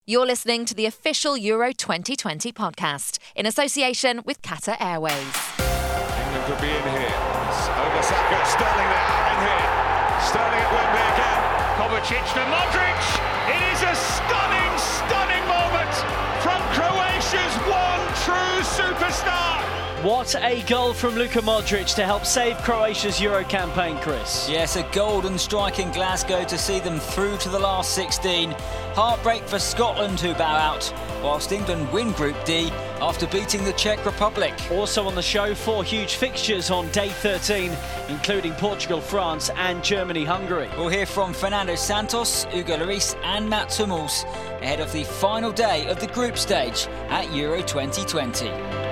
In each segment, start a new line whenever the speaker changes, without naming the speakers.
You're listening to the official Euro 2020 podcast in association with Qatar Airways.
England could be in here. It's over Saka, Sterling, they are in here. Sterling at Wembley again.
Kovacic to Modric. It is a stunning moment from Croatia's one true superstar.
What a goal from Luka Modric to help save Croatia's Euro campaign, Chris.
Yes, a golden strike in Glasgow to see them through to the last 16. Heartbreak for Scotland, who bow out, whilst England win Group D after beating the Czech Republic.
Also on the show, 4 huge fixtures on day 13, including Portugal, France and Germany-Hungary.
We'll hear from Fernando Santos, Hugo Lloris and Mats Hummels ahead of the final day of the group stage at Euro 2020.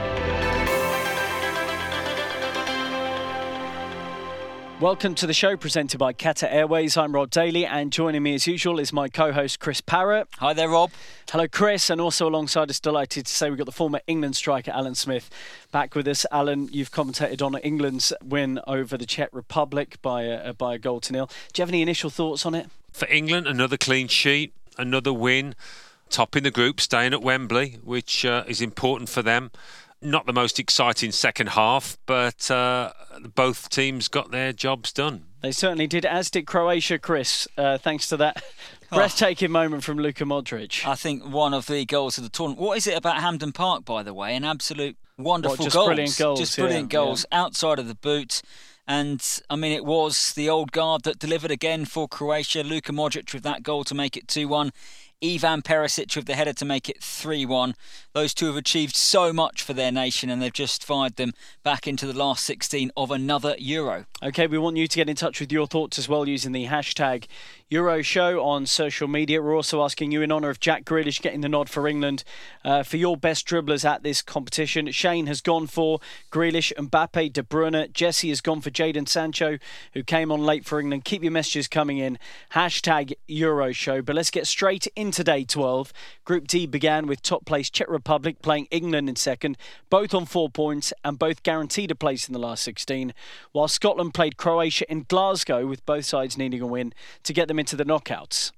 Welcome to the show presented by Qatar Airways. I'm Rod Daly and joining me as usual is my co-host Chris Parrott.
Hi there, Rob.
Hello, Chris. And also alongside us, delighted to say we've got the former England striker Alan Smith back with us. Alan, you've commentated on England's win over the Czech Republic by a goal to nil. Do you have any initial thoughts on it?
For England, another clean sheet, another win, topping the group, staying at Wembley, which is important for them. Not the most exciting second half, but both teams got their jobs done.
They certainly did, as did Croatia, Chris, thanks to that breathtaking moment from Luka Modric.
I think one of the goals of the tournament. What is it about Hampden Park, by the way? An absolute wonderful
just
goals.
Brilliant goals.
Just brilliant goals outside of the boot. And, I mean, it was the old guard that delivered again for Croatia. Luka Modric with that goal to make it 2-1. Ivan Perisic with the header to make it 3-1. Those two have achieved so much for their nation and they've just fired them back into the last 16 of another Euro. OK,
we want you to get in touch with your thoughts as well using the hashtag Euroshow on social media. We're also asking you, in honour of Jack Grealish getting the nod for England, for your best dribblers at this competition. Shane has gone for Grealish, Mbappe, De Bruyne. Jesse has gone for Jadon Sancho, who came on late for England. Keep your messages coming in. Hashtag Euroshow. But let's get straight into day 12. Group D began with top place Czech Republic playing England in second, both on 4 points and both guaranteed a place in the last 16, while Scotland played Croatia in Glasgow with both sides needing a win to get them into the knockouts.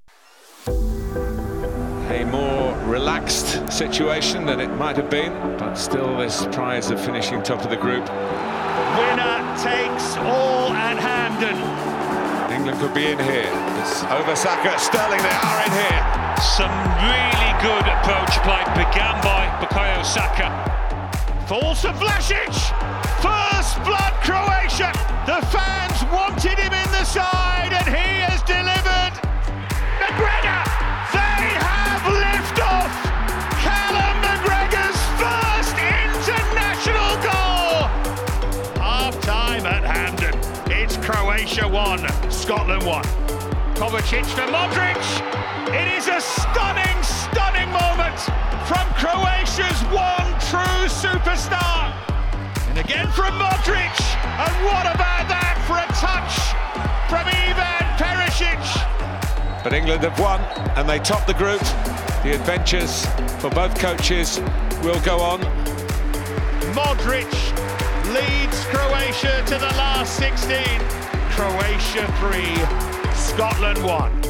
A more relaxed situation than it might have been, but still this prize of finishing top of the group.
Winner takes all at Hampden.
England could be in here. It's over Saka, Sterling, they are in here.
Some really good approach play began by Bukayo Saka. Falls to Vlasic. First blood Croatia. The fans wanted him in the side and he has delivered. McGregor, they have liftoff. Callum McGregor's first international goal. Half time at Hampden. It's Croatia 1, Scotland 1. Kovacic to Modric. It is a stunning moment from Croatia's one true superstar. And again from Modric. And what about that for a touch from Ivan Perisic?
But England have won and they top the group. The adventures for both coaches will go on.
Modric leads Croatia to the last 16. Croatia 3, Scotland 1.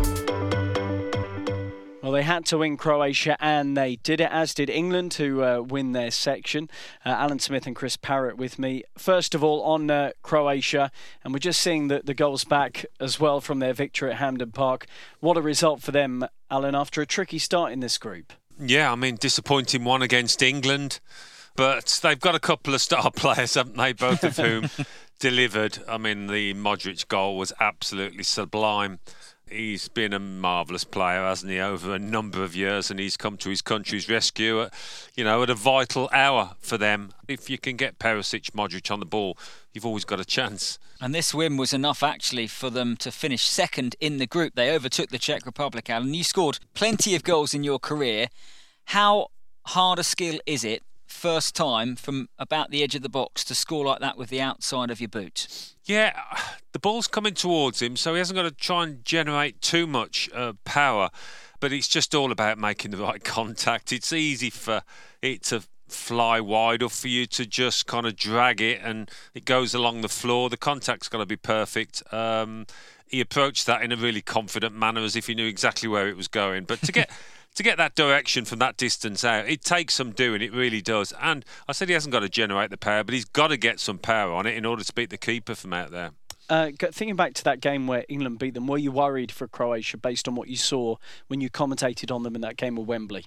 Well, they had to win Croatia and they did it, as did England, who win their section. Alan Smith and Chris Parrott with me. First of all, on Croatia, and we're just seeing the goals back as well from their victory at Hampden Park. What a result for them, Alan, after a tricky start in this group.
Yeah, I mean, disappointing one against England, but they've got a couple of star players, haven't they, both of whom delivered. I mean, the Modric goal was absolutely sublime. He's been a marvellous player, hasn't he, over a number of years, and he's come to his country's rescue at a vital hour for them. If you can get Perisic, Modric on the ball, you've always got a chance.
And this win was enough, actually, for them to finish second in the group. They overtook the Czech Republic, Alan. You scored plenty of goals in your career. How hard a skill is it, first time from about the edge of the box, to score like that with the outside of your boot?
Yeah, the ball's coming towards him, so he hasn't got to try and generate too much power. But it's just all about making the right contact. It's easy for it to fly wide or for you to just kind of drag it and it goes along the floor. The contact's got to be perfect. He approached that in a really confident manner, as if he knew exactly where it was going. But to get to get that direction from that distance out, it takes some doing, it really does. And I said he hasn't got to generate the power, but he's got to get some power on it in order to beat the keeper from out there.
Thinking back to that game where England beat them, were you worried for Croatia based on what you saw when you commentated on them in that game at Wembley?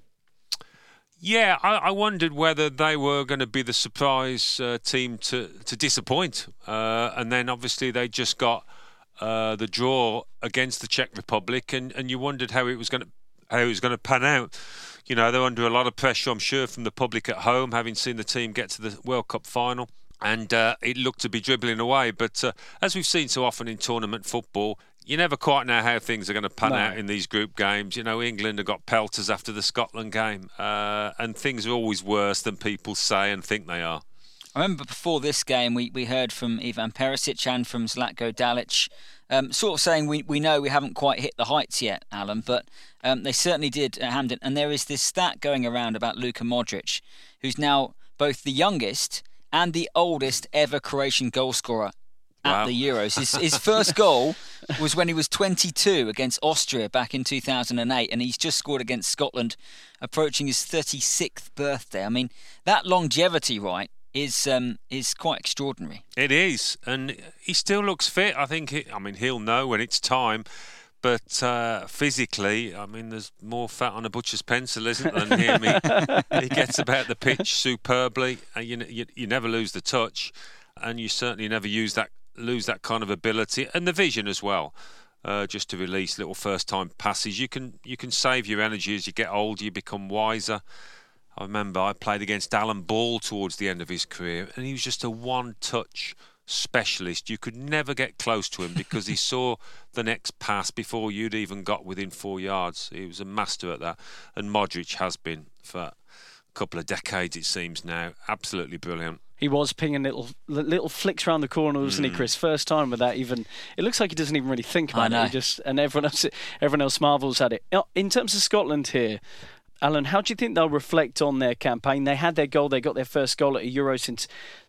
Yeah, I wondered whether they were going to be the surprise team to disappoint. And then obviously they just got the draw against the Czech Republic, and you wondered how it was going to pan out. You know, they're under a lot of pressure, I'm sure, from the public at home, having seen the team get to the World Cup final. And it looked to be dribbling away. But as we've seen so often in tournament football, you never quite know how things are going to pan out in these group games. You know, England have got pelters after the Scotland game. And things are always worse than people say and think they are.
I remember before this game, we heard from Ivan Perisic and from Zlatko Dalic, sort of saying we know we haven't quite hit the heights yet, Alan, but they certainly did at Hampden. And there is this stat going around about Luka Modric, who's now both the youngest and the oldest ever Croatian goalscorer at the Euros. His first goal was when he was 22 against Austria back in 2008, and he's just scored against Scotland, approaching his 36th birthday. I mean, that longevity, right, is quite extraordinary.
It is, and he still looks fit. I think, he'll know when it's time. But physically, I mean, there's more fat on a butcher's pencil, isn't there, than him? He gets about the pitch superbly. You never lose the touch, and you certainly never lose that kind of ability and the vision as well. Just to release little first-time passes, you can save your energy as you get older. You become wiser. I remember I played against Alan Ball towards the end of his career, and he was just a one-touch specialist. You could never get close to him because he saw the next pass before you'd even got within 4 yards. He was a master at that, and Modric has been for a couple of decades, it seems now. Absolutely brilliant. He
was pinging little flicks around the corner, wasn't he, Chris? First time with that. Even it looks like he doesn't even really think about it. And everyone else marvels at it. In terms of Scotland here, Alan, how do you think they'll reflect on their campaign? They had their goal. They got their first goal at a Euro since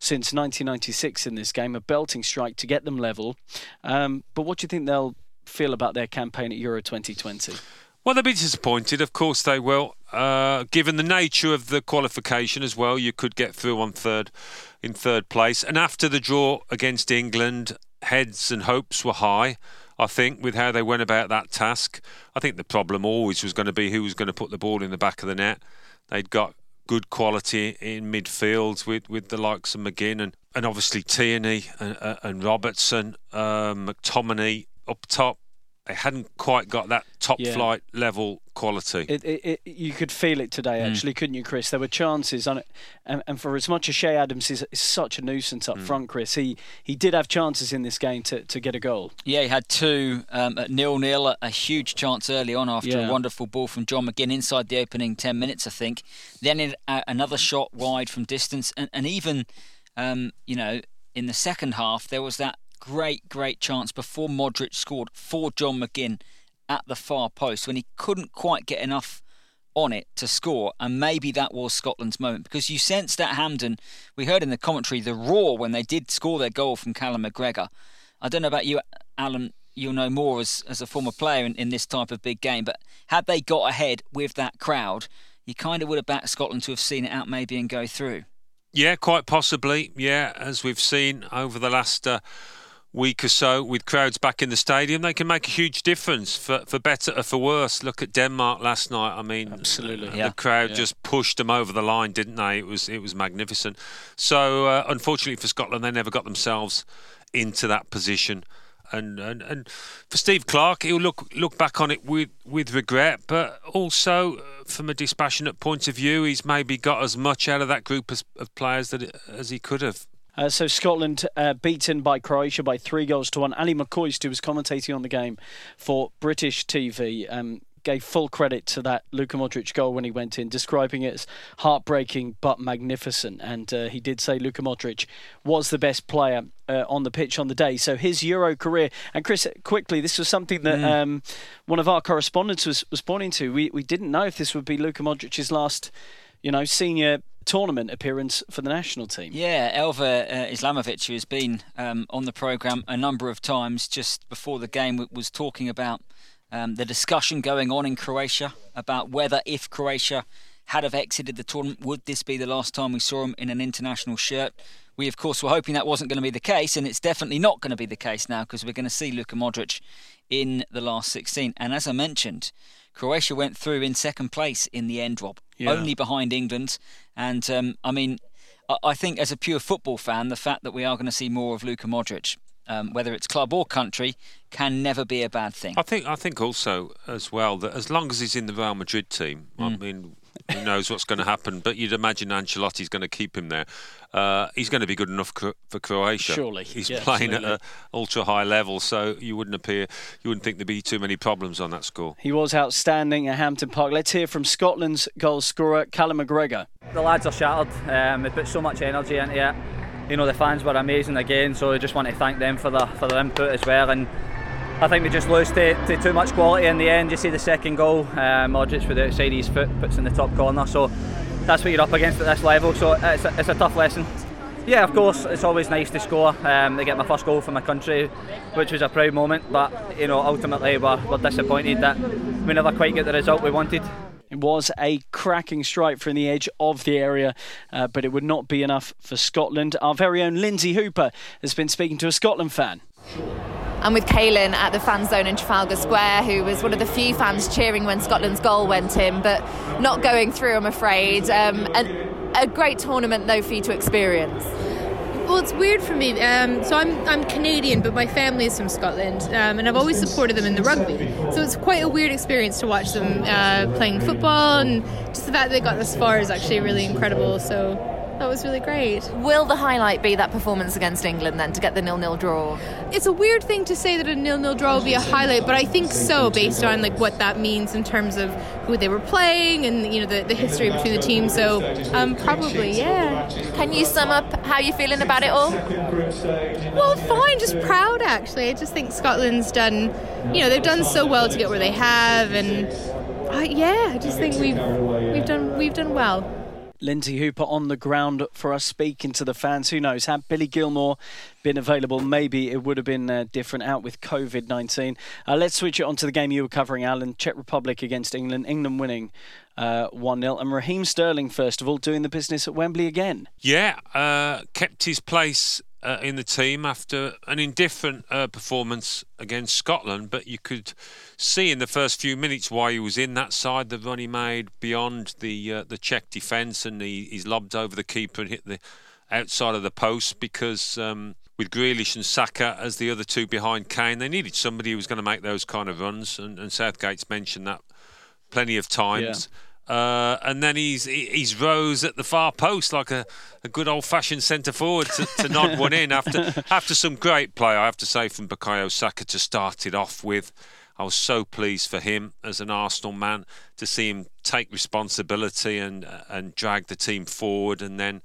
1996 in this game, a belting strike to get them level. But what do you think they'll feel about their campaign at Euro 2020?
Well, they'll be disappointed. Of course they will. Given the nature of the qualification as well, you could get through in third place. And after the draw against England, heads and hopes were high, I think, with how they went about that task. I think the problem always was going to be who was going to put the ball in the back of the net. They'd got good quality in midfield with the likes of McGinn and obviously Tierney and Robertson, McTominay up top. They hadn't quite got that top-flight level quality.
You could feel it today, actually, couldn't you, Chris? There were chances on it, and for as much as Shea Adams is such a nuisance up front, Chris, he did have chances in this game to get a goal.
Yeah, he had two at 0-0, a huge chance early on after a wonderful ball from John McGinn inside the opening 10 minutes, I think. Then another shot wide from distance, and even, in the second half, there was that great chance before Modric scored for John McGinn at the far post when he couldn't quite get enough on it to score, and maybe that was Scotland's moment, because you sensed at Hampden, we heard in the commentary, the roar when they did score their goal from Callum McGregor. I don't know about you, Alan, you'll know more as a former player in this type of big game, but had they got ahead with that crowd, you kind of would have backed Scotland to have seen it out maybe and go through.
Yeah, quite possibly. Yeah, as we've seen over the last week or so, with crowds back in the stadium, they can make a huge difference for better or for worse. Look at Denmark last night. I mean,
absolutely,
the crowd just pushed them over the line, didn't they? It was magnificent. So unfortunately for Scotland, they never got themselves into that position. And for Steve Clarke, he'll look back on it with regret, but also from a dispassionate point of view, he's maybe got as much out of that group of players as he could have.
So Scotland beaten by Croatia by 3-1. Ali McCoist, who was commentating on the game for British TV, gave full credit to that Luka Modric goal when he went in, describing it as heartbreaking but magnificent. And he did say Luka Modric was the best player on the pitch on the day. So his Euro career. And Chris, quickly, this was something that one of our correspondents was pointing to. We didn't know if this would be Luka Modric's last, senior tournament appearance for the national team.
Yeah, Elver Islamovic, who has been on the programme a number of times just before the game, was talking about The discussion going on in Croatia about whether, if Croatia had have exited the tournament, would this be the last time we saw him in an international shirt? We, of course, were hoping that wasn't going to be the case, and it's definitely not going to be the case now, because we're going to see Luka Modric in the last 16. And as I mentioned, Croatia went through in second place in the end, Rob, only behind England. And, I think as a pure football fan, the fact that we are going to see more of Luka Modric, whether it's club or country, can never be a bad thing.
I think also as well that as long as he's in the Real Madrid team, I mean, who knows what's going to happen? But you'd imagine Ancelotti's going to keep him there. He's going to be good enough for Croatia.
Surely,
he's playing at an ultra high level, so you wouldn't think there'd be too many problems on that score.
He was outstanding at Hampden Park. Let's hear from Scotland's goal scorer, Callum McGregor.
The lads are shattered. They put so much energy into it. You know, the fans were amazing again, so I just want to thank them for their input as well. And I think we just lost to too much quality in the end. You see the second goal, Modric with the outside of his foot puts in the top corner, so that's what you're up against at this level, so it's a tough lesson. Yeah, of course, it's always nice to score. To get my first goal for my country, which was a proud moment, but you know, ultimately we're disappointed that we never quite get the result we wanted.
It was a cracking strike from the edge of the area, but it would not be enough for Scotland. Our very own Lindsay Hooper has been speaking to a Scotland fan.
I'm with Kaylin at the fan zone in Trafalgar Square, who was one of the few fans cheering when Scotland's goal went in, but not going through, I'm afraid. A great tournament, though, for you to experience.
Well, it's weird for me. So I'm Canadian, but my family is from Scotland, and I've always supported them in the rugby. So it's quite a weird experience to watch them playing football, and just the fact that they got this far is actually really incredible. So that was really great.
Will the highlight be that performance against England then, to get the 0-0 draw?
It's a weird thing to say that a 0-0 draw will be a highlight, but I think so, based on like what that means in terms of who they were playing and you know the history between the teams. So probably, yeah.
Can you sum up how you're feeling about it all?
Well, fine, just proud actually. I just think Scotland's done, they've done so well to get where they have, and I just think we've done well.
Lindsay Hooper on the ground for us, speaking to the fans. Who knows, had Billy Gilmore been available, maybe it would have been different out with COVID-19. Let's switch it on to the game you were covering, Alan. Czech Republic against England. England winning 1-0. And Raheem Sterling, first of all, doing the business at Wembley again.
Yeah, kept his place in the team after an indifferent performance against Scotland, but you could see in the first few minutes why he was in that side. The run he made beyond the Czech defence, and he's lobbed over the keeper and hit the outside of the post, because with Grealish and Saka as the other two behind Kane, they needed somebody who was going to make those kind of runs, and Southgate's mentioned that plenty of times. Yeah. And then he's rose at the far post like a good old-fashioned centre-forward to nod one in after some great play, I have to say, from Bukayo Saka to start it off with. I was so pleased for him as an Arsenal man to see him take responsibility and drag the team forward, and then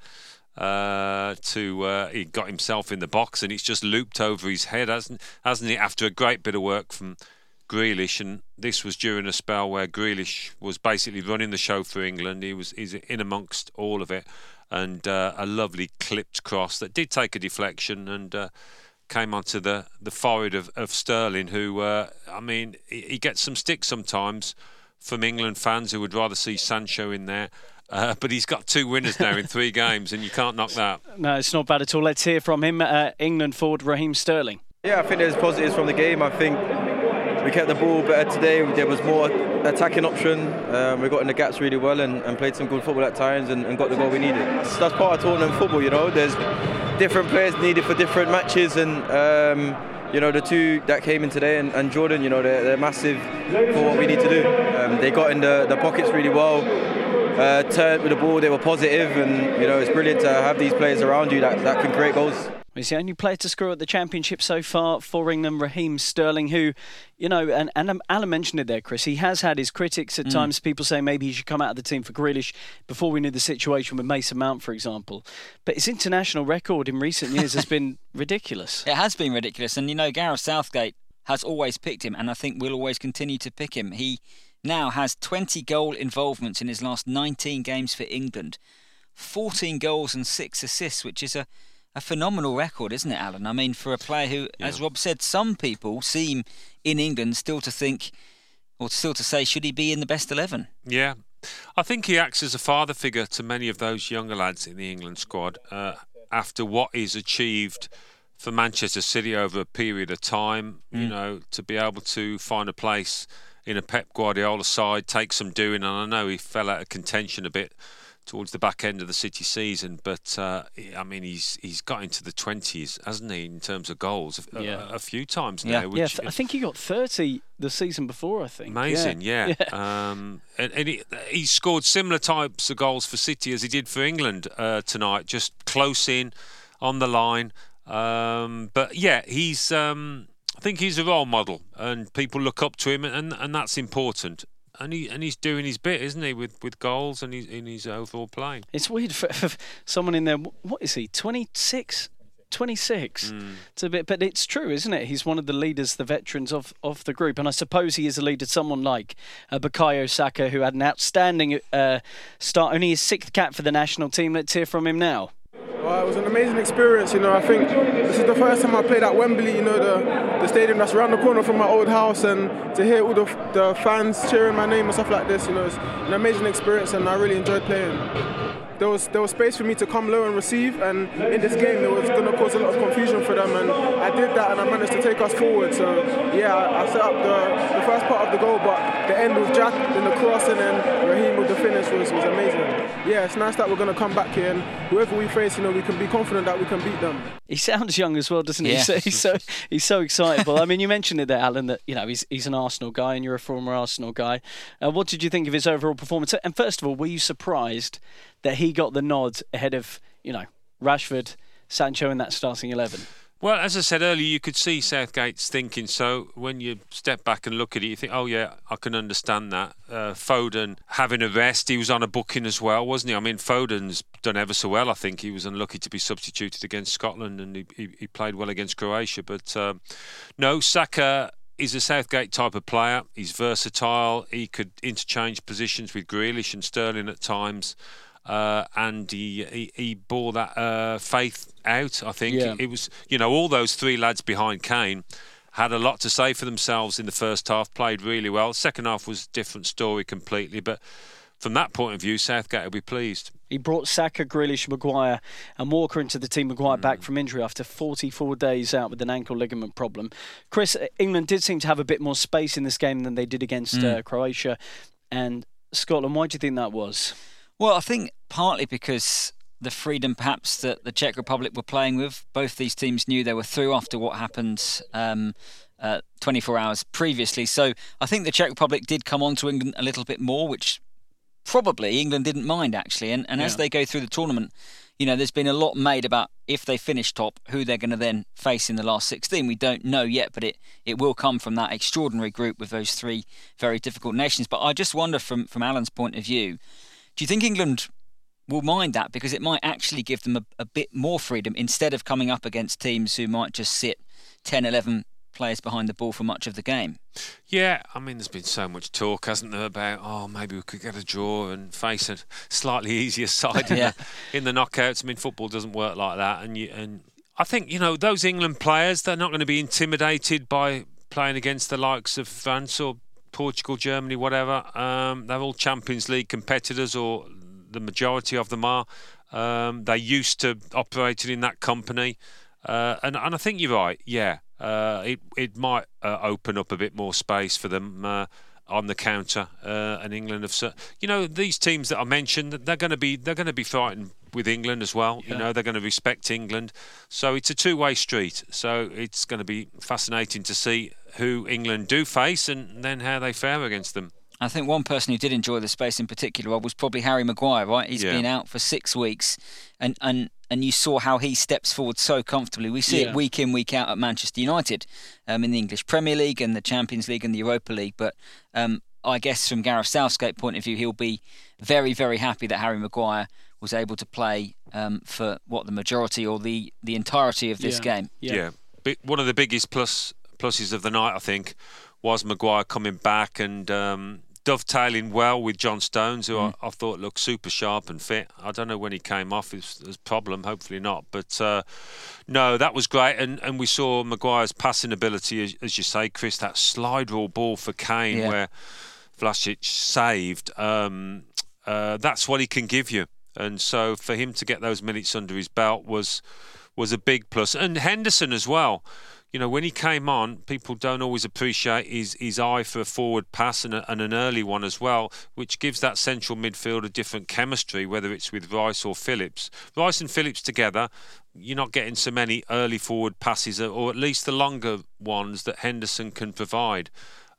he got himself in the box and it's just looped over his head, hasn't it, after a great bit of work from Grealish. And this was during a spell where Grealish was basically running the show for England. He's in amongst all of it, and a lovely clipped cross that did take a deflection and came onto the forehead of Sterling, who he gets some stick sometimes from England fans who would rather see Sancho in there. But he's got 2 winners now in 3 games, and you can't knock that.
No, it's not bad at all. Let's hear from him, England forward Raheem Sterling.
Yeah, I think there's positives from the game. I think we kept the ball better today. There was more attacking option. We got in the gaps really well and played some good football at times and got the goal we needed. That's part of tournament football, There's different players needed for different matches, and the two that came in today and Jordan, they're massive for what we need to do. They got in the pockets really well, turned with the ball, they were positive, and it's brilliant to have these players around you that can create goals.
He's the only player to score at the Championship so far for England, Raheem Sterling, who, and Alan mentioned it there, Chris, he has had his critics at times. People say maybe he should come out of the team for Grealish before we knew the situation with Mason Mount, for example. But his international record in recent years has been ridiculous.
It has been ridiculous. And, Gareth Southgate has always picked him, and I think will always continue to pick him. He now has 20 goal involvements in his last 19 games for England. 14 goals and 6 assists, which is a phenomenal record, isn't it, Alan? I mean, for a player who, as Rob said, some people seem in England still to think or still to say, should he be in the best 11?
Yeah. I think he acts as a father figure to many of those younger lads in the England squad after what he's achieved for Manchester City over a period of time. You know, to be able to find a place in a Pep Guardiola side takes some doing, and I know he fell out of contention a bit towards the back end of the City season, but I mean, he's got into the 20s, hasn't he, in terms of goals a few times now. Which,
I think he got 30 the season before, I think.
Amazing, yeah. And he scored similar types of goals for City as he did for England tonight, just close in, on the line. But yeah, he's I think he's a role model, and people look up to him, and that's important. And he's doing his bit, isn't he, with goals and in his overall play.
It's weird for someone in there. What is he? 26. 26. It's a bit, but it's true, isn't it? He's one of the leaders, the veterans of the group, and I suppose he is a leader. Someone like Bukayo Saka, who had an outstanding start, only his 6th cap for the national team. Let's hear from him now.
Well, it was an amazing experience, you know. I think this is the first time I played at Wembley, you know, the stadium that's around the corner from my old house, and to hear all the fans cheering my name and stuff like this, you know, it's an amazing experience, and I really enjoyed playing. There was space for me to come low and receive, and in this game it was going to cause a lot of confusion for them, and I did that, and I managed to take us forward. So yeah, I set up the first part of the goal, but the end with Jack in the cross and then Raheem with the finish was amazing. Yeah, it's nice that we're going to come back here, and whoever we face, you know, we can be confident that we can beat them.
He sounds young as well, doesn't he?
Yeah.
He's so excitable. I mean, you mentioned it there, Alan, that, you know, he's an Arsenal guy and you're a former Arsenal guy. What did you think of his overall performance? And first of all, were you surprised that he got the nod ahead of, you know, Rashford, Sancho in that starting 11?
Well, as I said earlier, you could see Southgate's thinking. So when you step back and look at it, you think, oh yeah, I can understand that. Foden having a rest, he was on a booking as well, wasn't he? I mean, Foden's done ever so well. I think he was unlucky to be substituted against Scotland, and he played well against Croatia. But no, Saka is a Southgate type of player. He's versatile. He could interchange positions with Grealish and Sterling at times. And he bore that faith out, I think.
Yeah.
It was, you know, all those 3 lads behind Kane had a lot to say for themselves in the first half, played really well. Second half was a different story completely, but from that point of view, Southgate will be pleased.
He brought Saka, Grealish, Maguire and Walker into the team. Maguire back from injury after 44 days out with an ankle ligament problem. Chris, England did seem to have a bit more space in this game than they did against Croatia and Scotland. Why do you think that was?
Well, I think partly because the freedom perhaps that the Czech Republic were playing with. Both these teams knew they were through after what happened 24 hours previously. So I think the Czech Republic did come on to England a little bit more, which probably England didn't mind, actually. And as they go through the tournament, you know, there's been a lot made about if they finish top, who they're going to then face in the last 16. We don't know yet, but it will come from that extraordinary group with those 3 very difficult nations. But I just wonder from Alan's point of view, do you think England will mind that? Because it might actually give them a bit more freedom instead of coming up against teams who might just sit 10, 11 players behind the ball for much of the game.
Yeah, I mean, there's been so much talk, hasn't there, about, maybe we could get a draw and face a slightly easier side in the knockouts. I mean, football doesn't work like that. And I think, you know, those England players, they're not going to be intimidated by playing against the likes of France or Portugal, Germany, whatever. They're all Champions League competitors, or the majority of them are. They're used to operating in that company. And I think you're right, it might open up a bit more space for them on the counter. And England have, you know, these teams that I mentioned, they're going to be frightened with England as well. You know, they're going to respect England. So it's a two-way street. So it's going to be fascinating to see who England do face and then how they fare against them.
I think one person who did enjoy the space in particular was probably Harry Maguire, right? He's been out for 6 weeks and you saw how he steps forward so comfortably. We see it week in, week out at Manchester United in the English Premier League and the Champions League and the Europa League. But I guess from Gareth Southgate's point of view, he'll be very, very happy that Harry Maguire was able to play for the majority or the entirety of this game.
Yeah. One of the biggest pluses of the night, I think, was Maguire coming back and dovetailing well with John Stones, who I thought looked super sharp and fit. I don't know when he came off, it was a problem, hopefully not. But no, that was great. And we saw Maguire's passing ability, as you say, Chris, that slide rule ball for Kane where Vlasic saved. That's what he can give you. And so for him to get those minutes under his belt was a big plus. And Henderson as well. You know, when he came on, people don't always appreciate his eye for a forward pass and an early one as well, which gives that central midfield a different chemistry, whether it's with Rice or Phillips. Rice and Phillips together, you're not getting so many early forward passes, or at least the longer ones that Henderson can provide.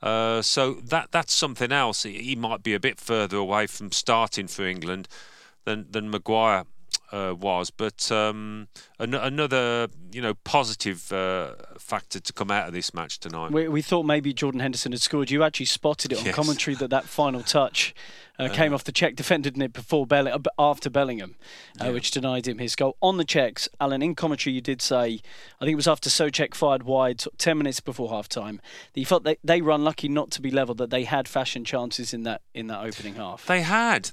So that's something else. He might be a bit further away from starting for England than Maguire was, but another positive factor to come out of this match tonight.
We thought maybe Jordan Henderson had scored. You actually spotted it on commentary that final touch came off the Czech defender, didn't it, after Bellingham, which denied him his goal. On the Czechs, Alan, in commentary you did say, I think it was after Souček fired wide 10 minutes before half-time, that you felt they were unlucky not to be level, that they had fashioned chances in that opening half.
They had.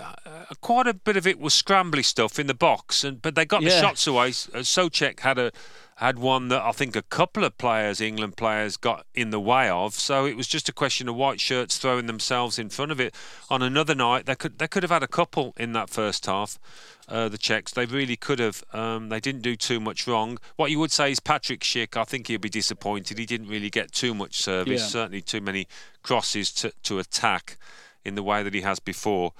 Quite a bit of it was scrambly stuff in the box, but they got the shots away. Souček had one that I think a couple of England players, got in the way of. So it was just a question of white shirts throwing themselves in front of it. On another night, they could have had a couple in that first half. The Czechs, they really could have. They didn't do too much wrong. What you would say is Patrick Schick, I think he'll be disappointed. He didn't really get too much service. Certainly too many crosses to attack in the way that he has before.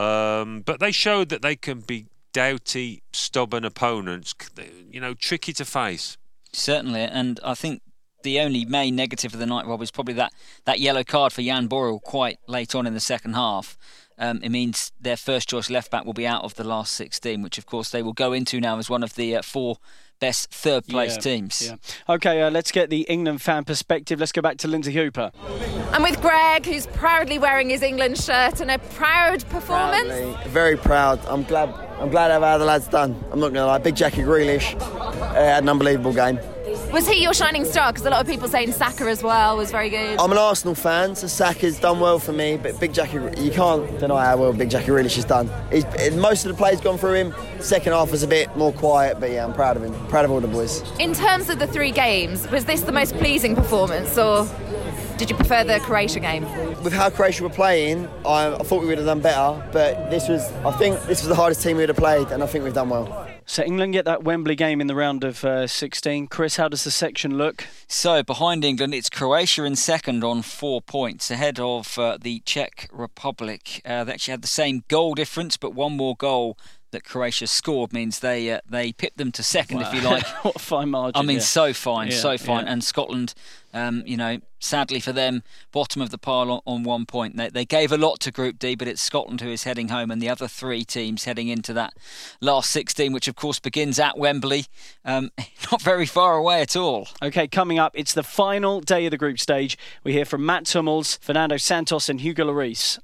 But they showed that they can be doughty, stubborn opponents, tricky to face.
Certainly, and I think the only main negative of the night, Rob, is probably that yellow card for Jan Borrell quite late on in the second half. It means their first choice left back will be out of the last 16, which of course they will go into now as one of the 4 best third place teams.
Yeah. OK, let's get the England fan perspective. Let's go back to Lindsay Hooper.
I'm with Greg, who's proudly wearing his England shirt, and a proud performance.
Proudly, very proud. I'm glad of how the lads done. I'm not going to lie. Big Jackie Grealish had an unbelievable game.
Was he your shining star? Because a lot of people saying Saka as well was very good.
I'm an Arsenal fan, so Saka's done well for me, but Big Jackie, you can't deny how well Big Jackie Grealish has done. Most of the play's gone through him. Second half was a bit more quiet, but yeah, I'm proud of him. Proud of all the boys.
In terms of the 3 games, was this the most pleasing performance, or did you prefer the Croatia game?
With how Croatia were playing, I thought we would have done better, but I think this was the hardest team we would have played, and I think we've done well.
So England get that Wembley game in the round of 16. Chris, how does the section look?
So behind England, it's Croatia in second on 4 points, ahead of the Czech Republic. They actually had the same goal difference, but one more goal that Croatia scored means they pipped them to second, if you like.
What a fine margin.
I mean, so fine.
Yeah.
And Scotland, sadly for them, bottom of the pile on 1 point. They gave a lot to Group D, but it's Scotland who is heading home, and the other 3 teams heading into that last 16, which of course begins at Wembley. Not very far away at all.
OK, coming up, it's the final day of the group stage. We hear from Mats Hummels, Fernando Santos and Hugo Lloris.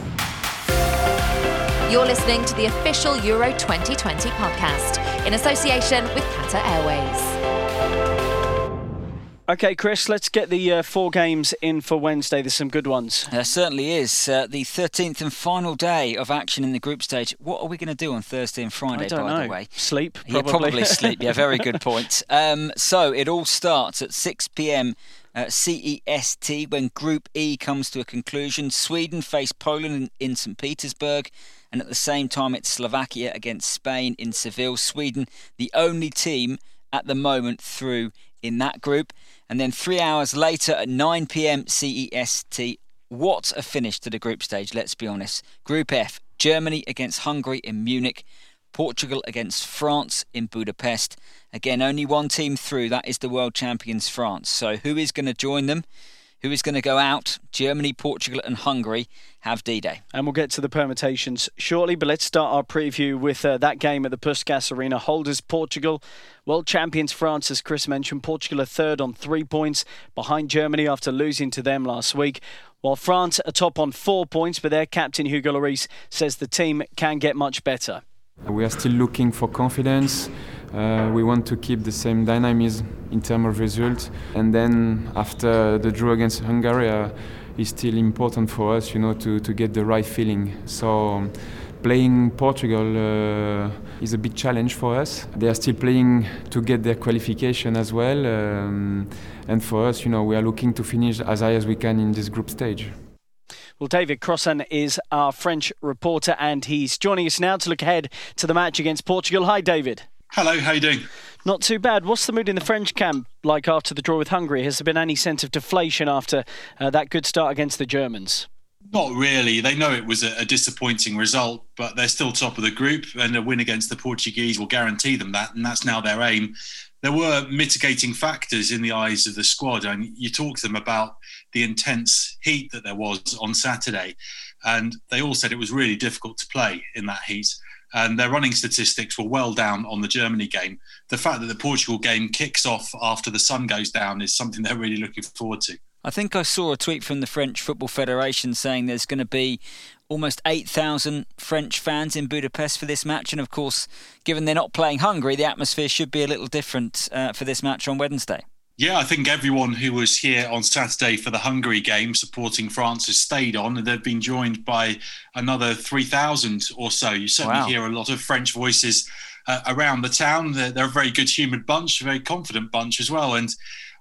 You're listening to the official Euro 2020 podcast in association with Qatar Airways.
OK, Chris, let's get the 4 games in for Wednesday. There's some good ones.
There certainly is. The 13th and final day of action in the group stage. What are we going to do on Thursday and Friday, by the way?
Sleep, probably.
Yeah, probably sleep. Yeah, very good point. So it all starts at 6 p.m. CEST when Group E comes to a conclusion. Sweden face Poland in St. Petersburg. And at the same time, it's Slovakia against Spain in Seville. Sweden, the only team at the moment through in that group. And then 3 hours later at 9 p.m. CEST, what a finish to the group stage, let's be honest. Group F, Germany against Hungary in Munich. Portugal against France in Budapest. Again, only one team through, that is the world champions France. So who is going to join them? Who is going to go out? Germany, Portugal and Hungary have D-Day.
And we'll get to the permutations shortly, but let's start our preview with that game at the Puskas Arena. Holders Portugal, world champions France, as Chris mentioned. Portugal are third on 3 points behind Germany after losing to them last week. While France are top on 4 points, but their captain Hugo Lloris says the team can get much better.
We are still looking for confidence. We want to keep the same dynamism in terms of result. And then after the draw against Hungary, is still important for us, to get the right feeling. So playing Portugal is a big challenge for us. They are still playing to get their qualification as well. And for us, we are looking to finish as high as we can in this group stage.
Well, David Crossan is our French reporter, and he's joining us now to look ahead to the match against Portugal. Hi, David.
Hello, how you doing?
Not too bad. What's the mood in the French camp like after the draw with Hungary? Has there been any sense of deflation after that good start against the Germans?
Not really. They know it was a disappointing result, but they're still top of the group, and a win against the Portuguese will guarantee them that, and that's now their aim. There were mitigating factors in the eyes of the squad, and you talk to them about the intense heat that there was on Saturday, and they all said it was really difficult to play in that heat. And their running statistics were well down on the Germany game. The fact that the Portugal game kicks off after the sun goes down is something they're really looking forward to.
I think I saw a tweet from the French Football Federation saying there's going to be almost 8,000 French fans in Budapest for this match. And of course, given they're not playing Hungary, the atmosphere should be a little different for this match on Wednesday.
Yeah, I think everyone who was here on Saturday for the Hungary game supporting France has stayed on, and they've been joined by another 3,000 or so. You certainly hear a lot of French voices around the town. They're a very good-humoured bunch, a very confident bunch as well. And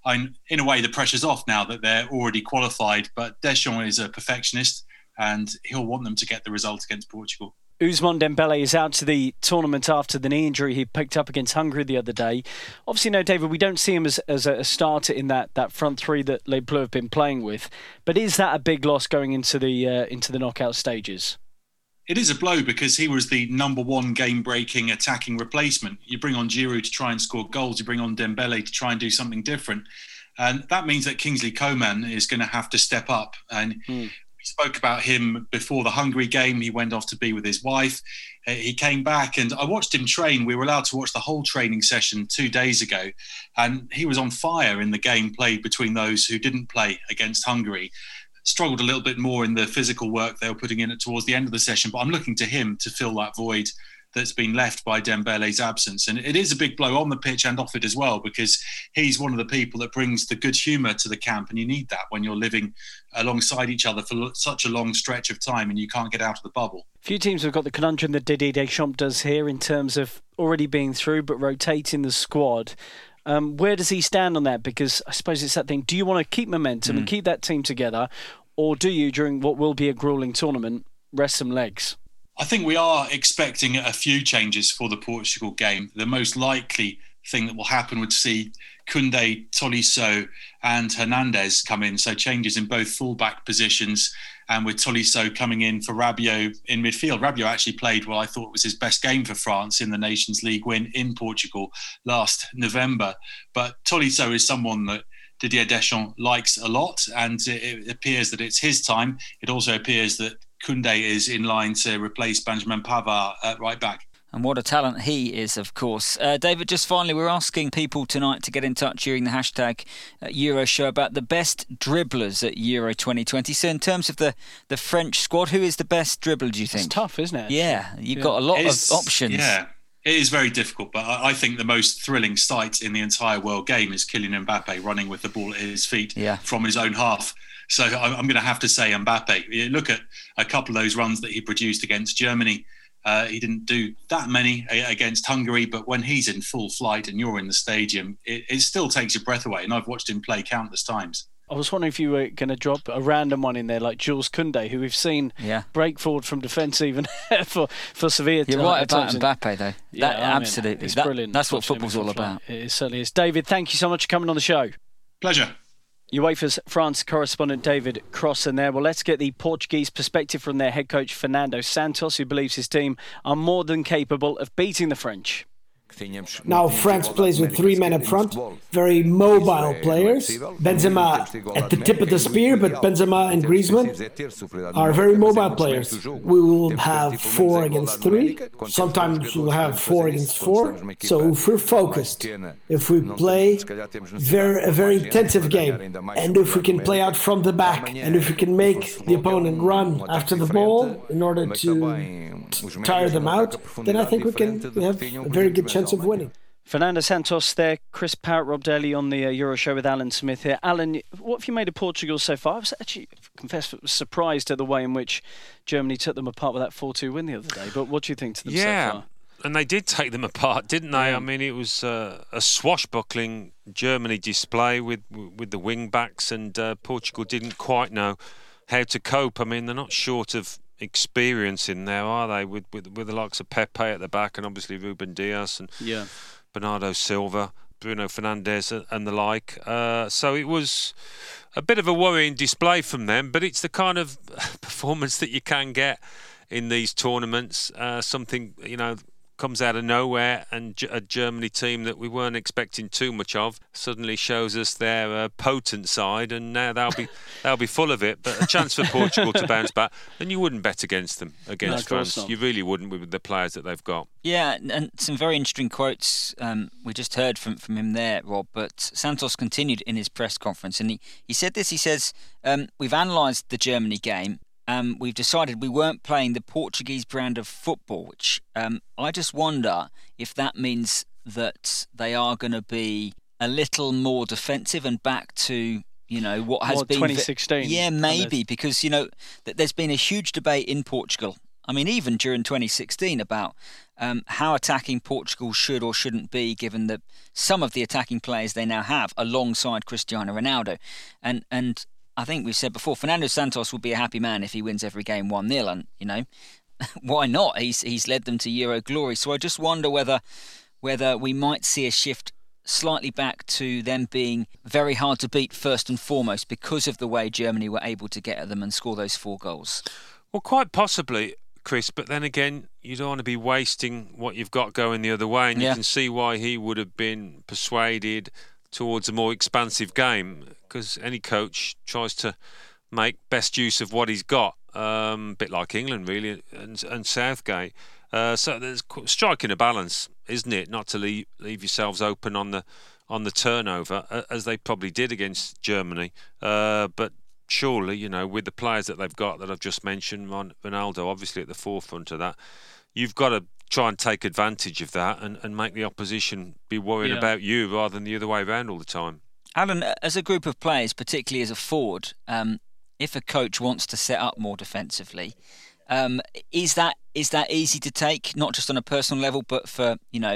in a way, the pressure's off now that they're already qualified. But Deschamps is a perfectionist, and he'll want them to get the result against Portugal.
Ousmane Dembele is out to the tournament after the knee injury he picked up against Hungary the other day. Obviously, no, David, we don't see him as a starter in that front three that Les Bleus have been playing with. But is that a big loss going into the knockout stages?
It is a blow because he was the number one game-breaking attacking replacement. You bring on Giroud to try and score goals. You bring on Dembele to try and do something different. And that means that Kingsley Coman is going to have to step up. And we spoke about him before the Hungary game. He went off to be with his wife. He came back and I watched him train. We were allowed to watch the whole training session 2 days ago. And he was on fire in the game played between those who didn't play against Hungary. Struggled a little bit more in the physical work they were putting in towards the end of the session. But I'm looking to him to fill that void that's been left by Dembele's absence. And it is a big blow on the pitch and off it as well, because he's one of the people that brings the good humour to the camp. And you need that when you're living alongside each other for such a long stretch of time and you can't get out of the bubble.
Few teams have got the conundrum that Didier Deschamps does here in terms of already being through but rotating the squad. Where does he stand on that? Because I suppose it's that thing. Do you want to keep momentum and keep that team together? Or do you, during what will be a gruelling tournament, rest some legs?
I think we are expecting a few changes for the Portugal game. The most likely thing that will happen would see Koundé, Tolisso and Hernandez come in. So changes in both fullback positions, and with Tolisso coming in for Rabiot in midfield. Rabiot actually played what I thought was his best game for France in the Nations League win in Portugal last November. But Tolisso is someone that Didier Deschamps likes a lot, and it appears that it's his time. It also appears that Koundé is in line to replace Benjamin Pavard at right back.
And what a talent he is, of course. David, just finally, we're asking people tonight to get in touch during the hashtag Euroshow about the best dribblers at Euro 2020. So in terms of the French squad, who is the best dribbler, do you think?
It's tough, isn't it?
Yeah, you've got a lot of options.
Yeah, it is very difficult, but I think the most thrilling sight in the entire world game is Kylian Mbappe running with the ball at his feet from his own half. So I'm going to have to say Mbappe. You look at a couple of those runs that he produced against Germany. He didn't do that many against Hungary, but when he's in full flight and you're in the stadium, it still takes your breath away. And I've watched him play countless times.
I was wondering if you were going to drop a random one in there like Jules Koundé, who we've seen break forward from defence even for Sevilla.
You're right about Mbappe, though. Absolutely.
It's brilliant.
That's what football's all about.
It certainly is. David, thank you so much for coming on the show.
Pleasure.
UEFA's France correspondent David Crossan there. Well, let's get the Portuguese perspective from their head coach Fernando Santos, who believes his team are more than capable of beating the French.
Now France plays with 3 men up front, very mobile players. Benzema at the tip of the spear, but Benzema and Griezmann are very mobile players. We will have 4 against 3. Sometimes we'll have 4 against 4. So if we're focused, if we play a very intensive game, and if we can play out from the back, and if we can make the opponent run after the ball in order to tire them out, then I think we have a very good chance of winning.
Fernando Santos there, Chris Parrott, Rob Daly on the Euro Show with Alan Smith here. Alan, what have you made of Portugal so far? I was actually, confess, surprised at the way in which Germany took them apart with that 4-2 win the other day. But what do you think to them so far?
And they did take them apart, didn't they? I mean, it was a swashbuckling Germany display with the wing backs, and Portugal didn't quite know how to cope. I mean, they're not short of experience in there, are they? With the likes of Pepe at the back, and obviously Ruben Dias and Bernardo Silva, Bruno Fernandes and the like. So it was a bit of a worrying display from them, but it's the kind of performance that you can get in these tournaments. Something, comes out of nowhere, and a Germany team that we weren't expecting too much of suddenly shows us their potent side, and now they'll be full of it. But a chance for Portugal to bounce back, and you wouldn't bet against them against France. You really wouldn't with the players that they've got.
Yeah, and some very interesting quotes we just heard from him there, Rob. But Santos continued in his press conference, and he said this. He says, "We've analysed the Germany game. We've decided we weren't playing the Portuguese brand of football, which I just wonder if that means that they are going to be a little more defensive and back to, what has been
2016.
Yeah, maybe, because, there's been a huge debate in Portugal. I mean, even during 2016 about how attacking Portugal should or shouldn't be, given that some of the attacking players they now have alongside Cristiano Ronaldo. And I think we've said before, Fernando Santos will be a happy man if he wins every game 1-0, and why not? He's led them to Euro glory. So I just wonder whether we might see a shift slightly back to them being very hard to beat first and foremost because of the way Germany were able to get at them and score those 4 goals.
Well, quite possibly, Chris, but then again, you don't want to be wasting what you've got going the other way, and you can see why he would have been persuaded towards a more expansive game, because any coach tries to make best use of what he's got, a bit like England really, and Southgate. So there's striking a balance, isn't it, not to leave yourselves open on the turnover, as they probably did against Germany. But surely, with the players that they've got that I've just mentioned, Ronaldo obviously at the forefront of that, you've got to try and take advantage of that and make the opposition be worried about you rather than the other way around all the time.
Alan, as a group of players, particularly as a forward, if a coach wants to set up more defensively, is that easy to take, not just on a personal level, but for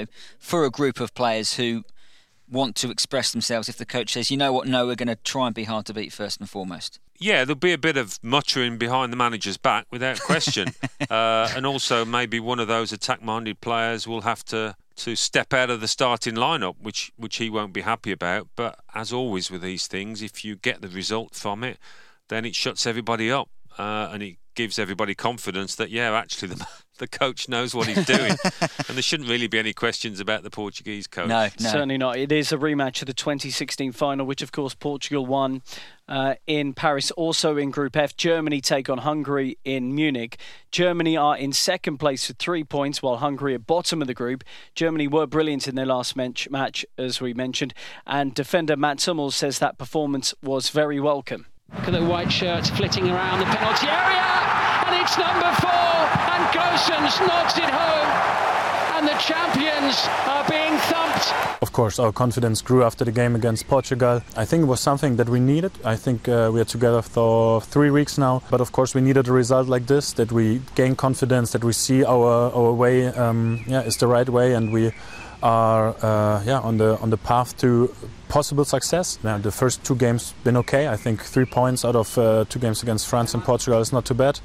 a group of players who want to express themselves? If the coach says, you know what, no, we're going to try and be hard to beat first and foremost.
Yeah, there'll be a bit of muttering behind the manager's back, without question. And also maybe one of those attack-minded players will have to step out of the starting lineup, which he won't be happy about. But as always with these things, if you get the result from it, then it shuts everybody up, and it gives everybody confidence that, actually the coach knows what he's doing. And there shouldn't really be any questions about the Portuguese coach.
No.
Certainly not. It is a rematch of the 2016 final, which of course Portugal won in Paris. Also in Group F, Germany take on Hungary in Munich. Germany are in second place with 3 points, while Hungary are bottom of the group. Germany were brilliant in their last match, as we mentioned, and defender Mats Hummels says that performance was very welcome.
Look at the white shirts flitting around the penalty area, and it's number 4, and Gosens nods it home, and the champions are being thumped.
Of course, our confidence grew after the game against Portugal. I think it was something that we needed. I think we are together for 3 weeks now, but of course we needed a result like this, that we gain confidence, that we see our way is the right way, and we are on the path to possible success. Now, the first 2 games been okay. I think 3 points out of 2 games against France and Portugal is not too bad.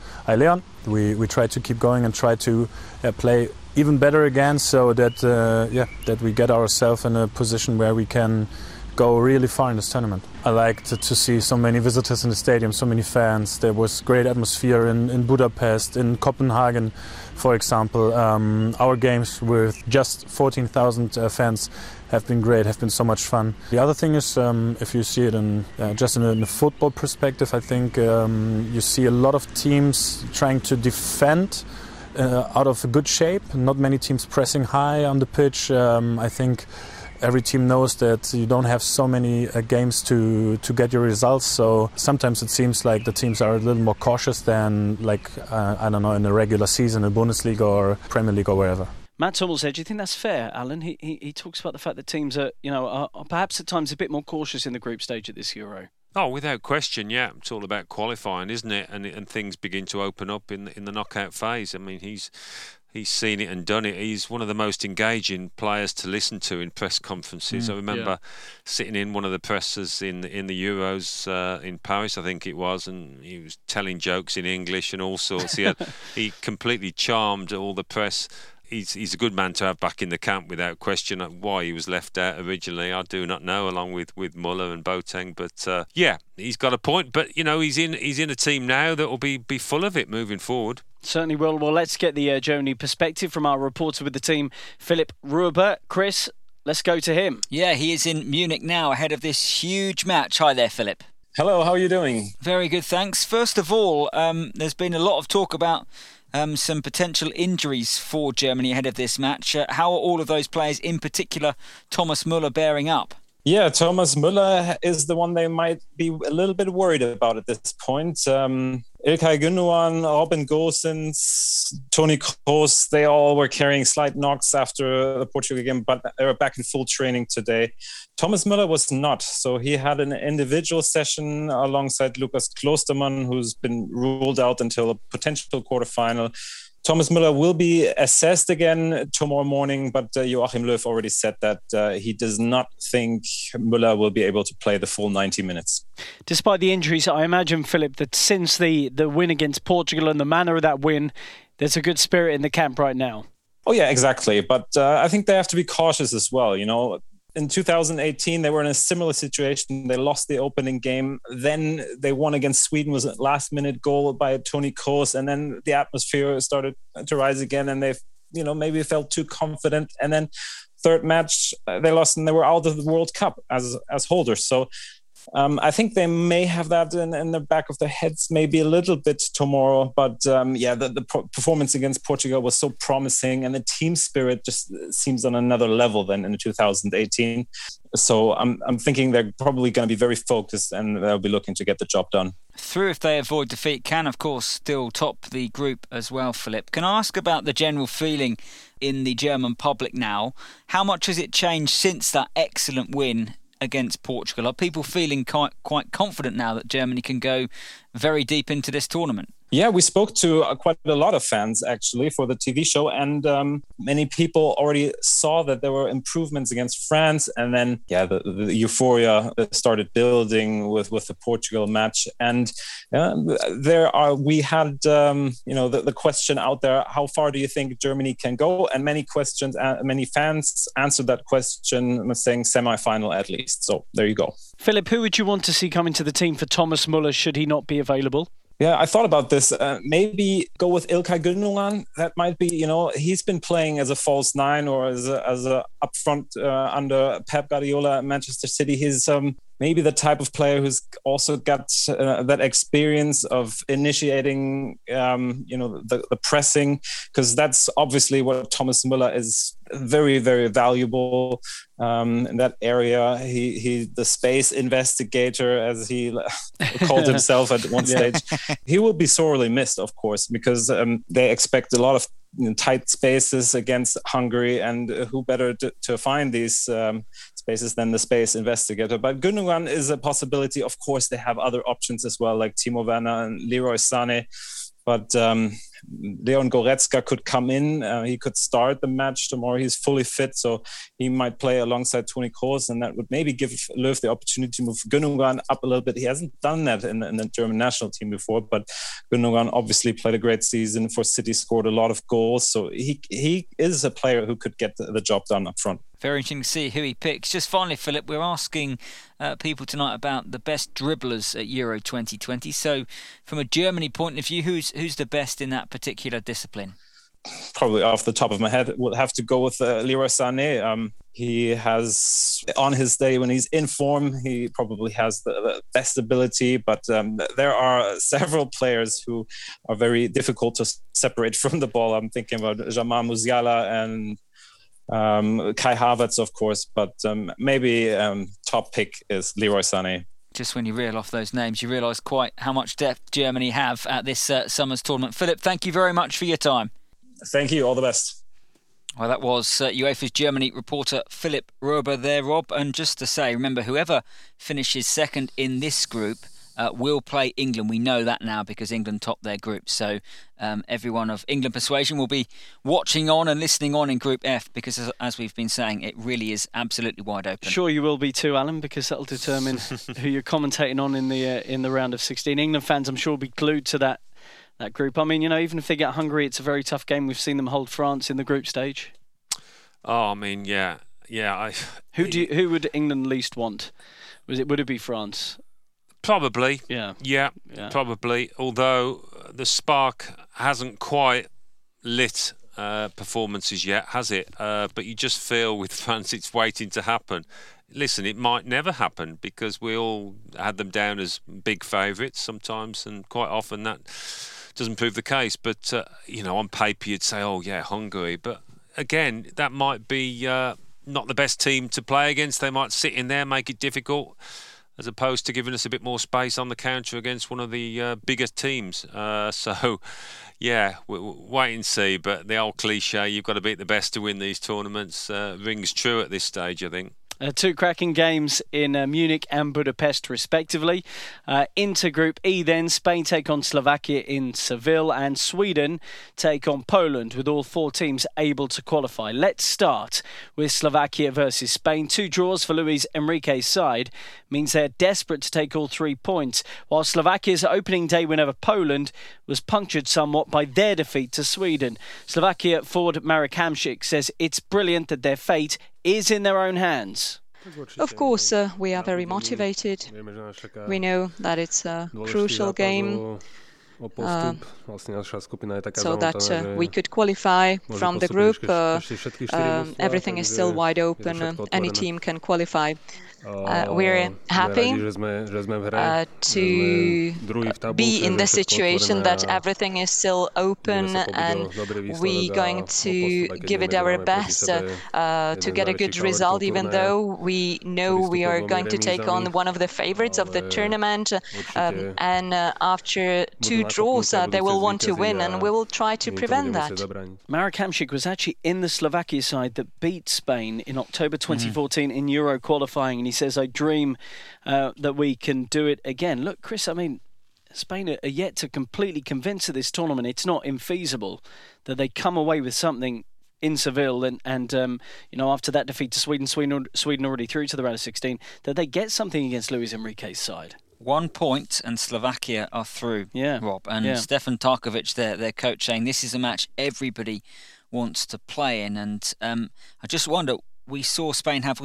We try to keep going and try to play even better again, so that we get ourselves in a position where we can go really far in this tournament. I liked to see so many visitors in the stadium, so many fans. There was great atmosphere in Budapest, in Copenhagen, for example. Our games with just 14,000 fans have been great, have been so much fun. The other thing is, if you see it in a football perspective, I think you see a lot of teams trying to defend out of a good shape. Not many teams pressing high on the pitch. I think every team knows that you don't have so many games to get your results, so sometimes it seems like the teams are a little more cautious than, in a regular season in Bundesliga or Premier League or wherever.
Matt Hummel said, do you think that's fair, Alan? He talks about the fact that teams are perhaps at times a bit more cautious in the group stage at this Euro.
Oh, without question, yeah. It's all about qualifying, isn't it? And things begin to open up in the knockout phase. I mean, he's seen it and done it. He's one of the most engaging players to listen to in press conferences. I remember sitting in one of the presses in the Euros in Paris, I think it was, and he was telling jokes in English and all sorts. He completely charmed all the press. He's a good man to have back in the camp without question. Why he was left out originally, I do not know, along with Muller and Boateng. But he's got a point. But he's in a team now that will be full of it moving forward.
Certainly will. Well, let's get the Germany perspective from our reporter with the team, Philipp Ruber. Chris, let's go to him.
Yeah, he is in Munich now ahead of this huge match. Hi there, Philipp.
Hello, how are you doing?
Very good, thanks. First of all, there's been a lot of talk about some potential injuries for Germany ahead of this match. How are all of those players, in particular Thomas Muller, bearing up?
Yeah, Thomas Muller is the one they might be a little bit worried about at this point. Ilkay Gündoğan, Robin Gosens, Toni Kroos, they all were carrying slight knocks after the Portugal game, but they were back in full training today. Thomas Muller was not. So he had an individual session alongside Lukas Klostermann, who's been ruled out until a potential quarterfinal. Thomas Muller will be assessed again tomorrow morning, but Joachim Löw already said that he does not think Muller will be able to play the full 90 minutes.
Despite the injuries, I imagine, Philip, that since the win against Portugal and the manner of that win, there's a good spirit in the camp right now.
Oh, yeah, exactly. But I think they have to be cautious as well. In 2018, they were in a similar situation. They lost the opening game. Then they won against Sweden, was a last-minute goal by Toni Kroos. And then the atmosphere started to rise again, and they, maybe felt too confident. And then third match, they lost, and they were out of the World Cup as holders. So I think they may have that in the back of their heads, maybe a little bit tomorrow. But the performance against Portugal was so promising, and the team spirit just seems on another level than in 2018. So I'm thinking they're probably going to be very focused, and they'll be looking to get the job done.
Through, if they avoid defeat, can of course still top the group as well, Philip. Can I ask about the general feeling in the German public now? How much has it changed since that excellent win against Portugal? Are people feeling quite confident now that Germany can go very deep into this tournament?
Yeah, we spoke to quite a lot of fans actually for the TV show, and many people already saw that there were improvements against France, and then the euphoria started building with the Portugal match, and we had the question out there: how far do you think Germany can go? And many fans answered that question saying semi-final at least. So there you go.
Philip, who would you want to see coming to the team for Thomas Muller should he not be available?
Yeah, I thought about this. Maybe go with Ilkay Gündoğan. That might be, he's been playing as a false nine or as a up front under Pep Guardiola at Manchester City. He's maybe the type of player who's also got that experience of initiating, the pressing, because that's obviously what Thomas Muller is very, very valuable in that area. He the space investigator, as he called himself at one stage. He will be sorely missed, of course, because they expect a lot of tight spaces against Hungary, and who better to find these spaces than the space investigator. But Gündoğan is a possibility. Of course, they have other options as well, like Timo Werner and Leroy Sané. But Leon Goretzka could come in. He could start the match tomorrow. He's fully fit, so he might play alongside Toni Kroos, and that would maybe give Löw the opportunity to move Gündoğan up a little bit. He hasn't done that in the German national team before, but Gündoğan obviously played a great season for City, scored a lot of goals, so he is a player who could get the job done up front.
Very interesting to see who he picks. Just finally, Philip, we're asking people tonight about the best dribblers at Euro 2020. So, from a Germany point of view, who's the best in that particular discipline?
Probably off the top of my head, we'll have to go with Leroy Sané. He has, on his day when he's in form, he probably has the best ability, but there are several players who are very difficult to separate from the ball. I'm thinking about Jamal Musiala and Kai Havertz, of course, but maybe top pick is Leroy Sané.
Just when you reel off those names, you realise quite how much depth Germany have at this summer's tournament. Philip, thank you very much for your time.
Thank you. All the best.
Well, that was UEFA's Germany reporter Philip Rober there, Rob. And just to say, remember, whoever finishes second in this group will play England. We know that now because England topped their group. So everyone of England persuasion will be watching on and listening on in Group F because, as we've been saying, it really is absolutely wide open.
Sure you will be too, Alan, because that'll determine who you're commentating on in the round of 16. England fans, I'm sure, will be glued to that group. I mean, even if they get Hungary, it's a very tough game. We've seen them hold France in the group stage.
Oh, I mean, yeah.
Who would England least want? Would it be France?
Probably.
Yeah,
probably. Although the spark hasn't quite lit performances yet, has it? But you just feel with France it's waiting to happen. Listen, it might never happen because we all had them down as big favourites sometimes, and quite often that doesn't prove the case. But, on paper you'd say, oh, yeah, Hungary. But again, that might be not the best team to play against. They might sit in there, make it difficult, as opposed to giving us a bit more space on the counter against one of the bigger teams. Wait and see. But the old cliche, you've got to beat the best to win these tournaments, rings true at this stage, I think.
Two cracking games in Munich and Budapest, respectively. Into Group E then, Spain take on Slovakia in Seville and Sweden take on Poland, with all four teams able to qualify. Let's start with Slovakia versus Spain. 2 draws for Luis Enrique's side means they're desperate to take all 3 points, while Slovakia's opening day win over Poland was punctured somewhat by their defeat to Sweden. Slovakia forward Marek Hamšík says it's brilliant that their fate is in their own hands.
Of course, we are very motivated. We know that it's a crucial game so that we could qualify from the group. Everything is still wide open. Any team can qualify. We're happy to be in the situation that everything is still open, and we're going to give it our best to get a good result, even though we know we are going to take on one of the favorites of the tournament, and after 2 draws they will want to win, and we will try to prevent that.
Marek Hamšík was actually in the Slovakia side that beat Spain in October 2014 in Euro qualifying, and he says, I dream that we can do it again. Look, Chris, I mean, Spain are yet to completely convince of this tournament it's not infeasible, that they come away with something in Seville and after that defeat to Sweden already through to the round of 16, that they get something against Luis Enrique's side.
1 point and Slovakia are through, Rob. And Stefan Tarkovic, their coach, saying this is a match everybody wants to play in. And I just wonder, we saw Spain have,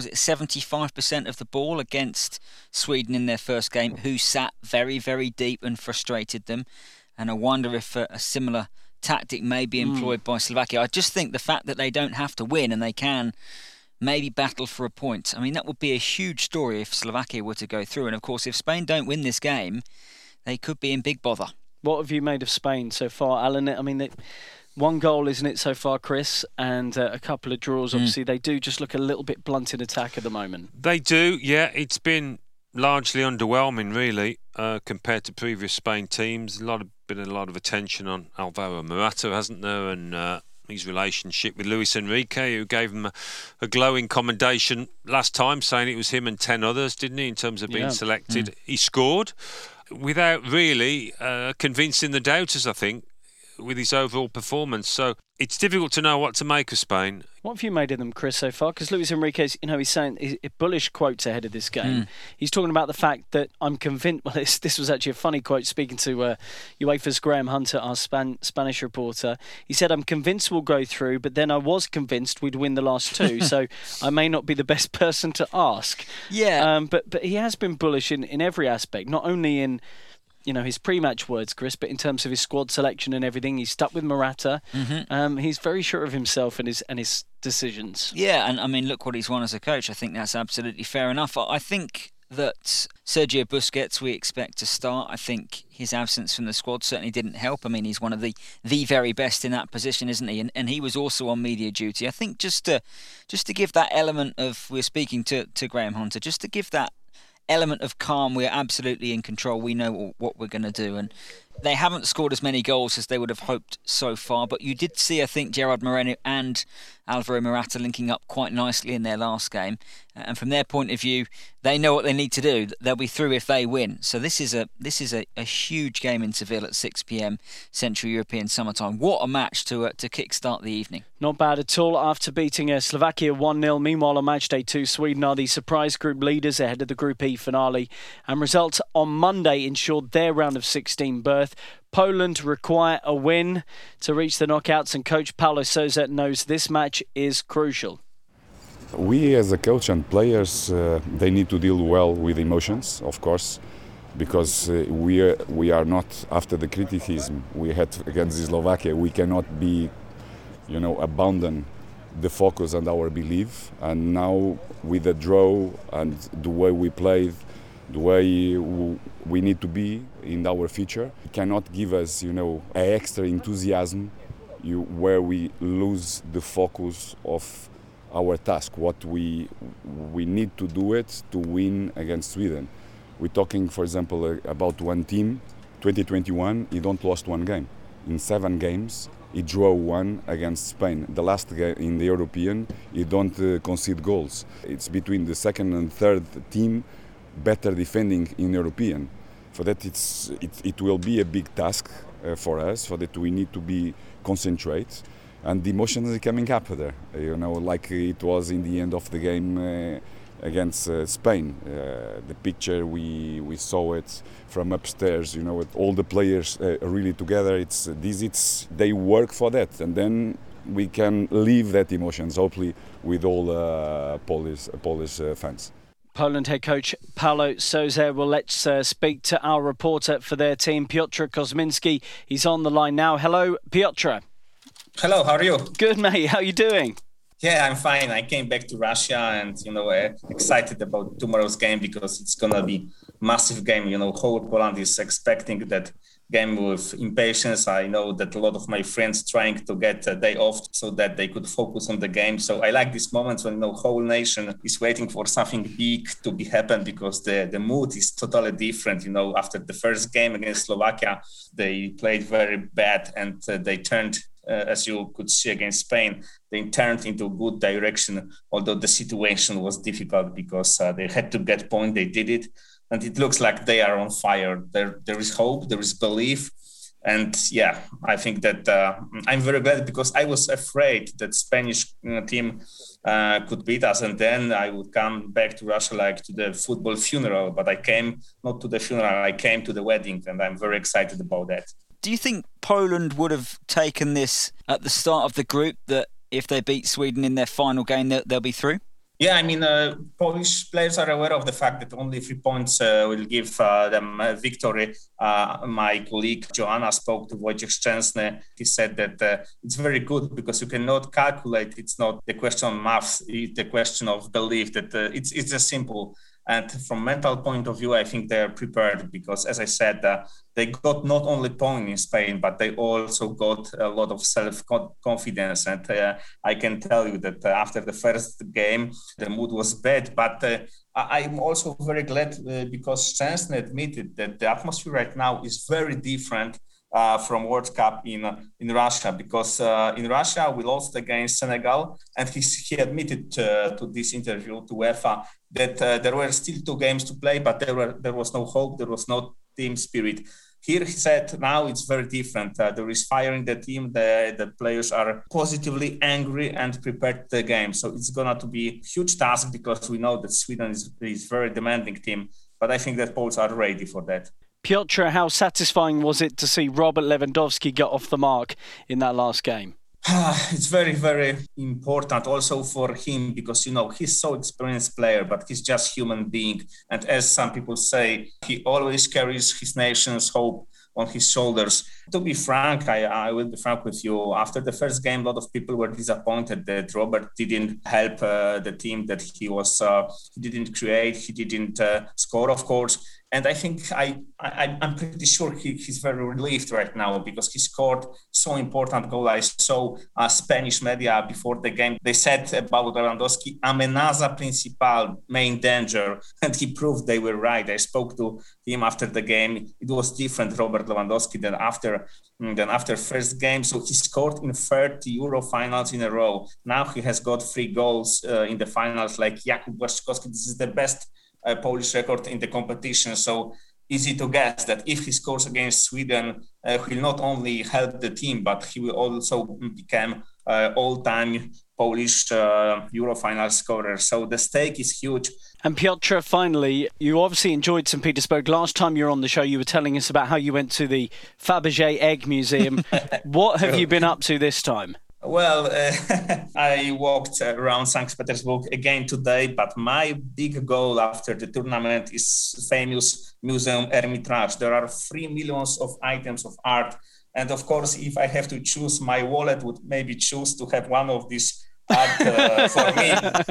75% of the ball against Sweden in their first game, who sat very, very deep and frustrated them. And I wonder if a similar tactic may be employed by Slovakia. I just think the fact that they don't have to win and they can maybe battle for a point. I mean, that would be a huge story if Slovakia were to go through. And of course, if Spain don't win this game, they could be in big bother.
What have you made of Spain so far, Alan? I mean, 1 goal, isn't it, so far, Chris? And a couple of draws. Obviously, they do just look a little bit blunt in attack at the moment.
They do, yeah. It's been largely underwhelming, really, compared to previous Spain teams. Been a lot of attention on Alvaro Morata, hasn't there? And his relationship with Luis Enrique, who gave him a glowing commendation last time, saying it was him and 10 others, didn't he, in terms of being selected. He scored without really convincing the doubters, I think, with his overall performance. So it's difficult to know what to make of Spain.
What have you made of them, Chris, so far? Because Luis Enrique's, he's saying bullish quotes ahead of this game. He's talking about the fact that I'm convinced. Well, this was actually a funny quote, speaking to UEFA's Graham Hunter, our Spanish reporter. He said, I'm convinced we'll go through, but then I was convinced we'd win the last 2, so I may not be the best person to ask.
Yeah.
But he has been bullish in every aspect, not only in his pre-match words, Chris, but in terms of his squad selection and everything. He's stuck with Morata. He's very sure of himself and his decisions.
Yeah, and I mean, look what he's won as a coach. I think that's absolutely fair enough. I think that Sergio Busquets we expect to start. I think his absence from the squad certainly didn't help. I mean, he's one of the very best in that position, isn't he? And he was also on media duty. I think just to give that element of, we're speaking to Graham Hunter, just to give that element of calm. We're absolutely in control. We know what we're going to do, and They haven't scored as many goals as they would have hoped so far, but you did see, I think, Gerard Moreno and Alvaro Morata linking up quite nicely in their last game. And from their point of view, they know what they need to do. They'll be through if they win. So this is a huge game in Seville at 6 p.m. Central European Summertime. What a match to kick-start the evening.
Not bad at all after beating Slovakia 1-0. Meanwhile, on match day 2, Sweden are the surprise group leaders ahead of the Group E finale. And results on Monday ensured their round of 16 berth. Poland require a win to reach the knockouts, and coach Paulo Sousa knows this match is crucial.
We as a coach and players, they need to deal well with emotions, of course, because we are not, after the criticism we had against Slovakia, we cannot be, abandon the focus and our belief. And now with the draw and the way we played, the way we need to be in our future, it cannot give us, an extra enthusiasm where we lose the focus of our task, what we need to do it to win against Sweden. We're talking, for example, about one team, 2021, he don't lost one game. In 7 games, he drew 1 against Spain. The last game in the European, he don't concede goals. It's between the second and third team better defending in European. For that, it will be a big task for us. For that, we need to be concentrate, and the emotions are coming up there. Like it was in the end of the game against Spain. The picture we saw it from upstairs. With all the players really together. They work for that, and then we can leave that emotions hopefully with all Polish fans.
Poland head coach Paulo Sousa. Well, let's speak to our reporter for their team, Piotr Kosminski. He's on the line now. Hello, Piotr.
Hello, how are you?
Good, mate. How are you doing?
Yeah, I'm fine. I came back to Russia and, excited about tomorrow's game because it's going to be massive game. Whole Poland is expecting that game with impatience. I know that a lot of my friends trying to get a day off so that they could focus on the game. So I like this moment when whole nation is waiting for something big to be happen because the mood is totally different. After the first game against Slovakia, they played very bad and they turned, as you could see against Spain, they turned into a good direction, although the situation was difficult because they had to get point. They did it. And it looks like they are on fire. There is hope, there is belief. And yeah, I think that I'm very glad because I was afraid that Spanish team could beat us. And then I would come back to Russia like to the football funeral. But I came not to the funeral, I came to the wedding. And I'm very excited about that.
Do you think Poland would have taken this at the start of the group, that if they beat Sweden in their final game, they'll be through?
Yeah, Polish players are aware of the fact that only 3 points will give them a victory. My colleague Joanna spoke to Wojciech Szczęsny. He said that it's very good because you cannot calculate. It's not the question of maths, it's the question of belief, that it's just simple. And from mental point of view, I think they're prepared because, as I said, they got not only point in Spain, but they also got a lot of self-confidence. And I can tell you that after the first game, the mood was bad. But I'm also very glad because Szczęsny admitted that the atmosphere right now is very different from World Cup in Russia, because in Russia we lost against Senegal, and he admitted to this interview to UEFA that there were still 2 games to play, but there was no hope, there was no team spirit. Here he said now it's very different. There is fire in the team. The players are positively angry and prepared the game. So it's gonna to be a huge task because we know that Sweden is a very demanding team. But I think that Poles are ready for that.
Piotr, how satisfying was it to see Robert Lewandowski get off the mark in that last game?
It's very, very important also for him because, he's so experienced player, but he's just human being. And as some people say, he always carries his nation's hope on his shoulders. To be frank, I will be frank with you. After the first game, a lot of people were disappointed that Robert didn't help the team, that he didn't create, he didn't score, of course. And I think I'm pretty sure he's very relieved right now because he scored so important goal. I saw Spanish media before the game. They said about Lewandowski, amenaza principal, main danger. And he proved they were right. I spoke to him after the game. It was different, Robert Lewandowski, than after first game. So he scored in 30 Euro finals in a row. Now he has got 3 goals in the finals like Jakub Błaszczykowski. This is the best Polish record in the competition. So easy to guess that if he scores against Sweden, he'll not only help the team, but he will also become all-time Polish Euro final scorer. So the stake is huge.
And Piotr, finally, you obviously enjoyed St. Petersburg. Last time you were on the show, you were telling us about how you went to the Fabergé Egg Museum. What have you been up to this time?
Well, I walked around St. Petersburg again today, but my big goal after the tournament is famous Museum Hermitage. There are 3 million of items of art. And of course, if I have to choose, my wallet would maybe choose to have one of these art for me.